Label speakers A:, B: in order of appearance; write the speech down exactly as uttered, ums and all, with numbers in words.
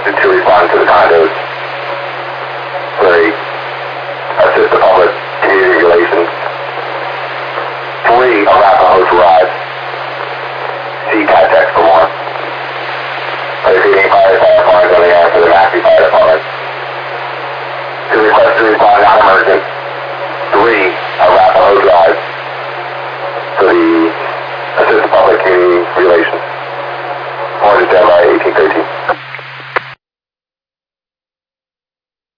A: requested to respond to the condos. Three, assist the public community relations. Three, Arapahoe Drive. See contact for more. Receiving fire fire fires on the air for the Massey Fire Department. To request to respond non-emergent.